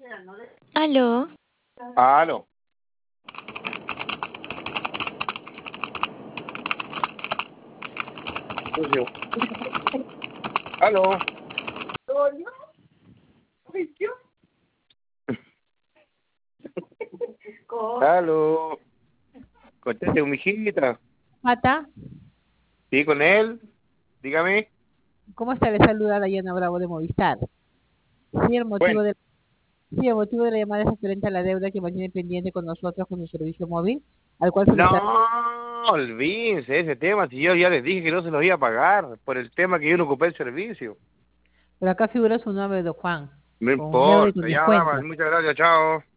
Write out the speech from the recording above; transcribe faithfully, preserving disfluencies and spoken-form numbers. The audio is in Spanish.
Aló. Aló. Aló. Aló. Conteste, mijita. Mata, Sí, con él. Dígame. ¿cómo está? Le saluda Dayana Bravo de Movistar. Sí, el Bueno, motivo de, sí, el motivo de la llamada es referente a la deuda que mantiene pendiente con nosotros con su servicio móvil, al cual se le está... no, olvídense ese tema. Si yo ya les dije que no se los iba a pagar por el tema que yo no ocupé el servicio. Pero acá figura su nombre de Juan, No con deuda y con importa. Ya, descuento. damas. Muchas gracias. Chao.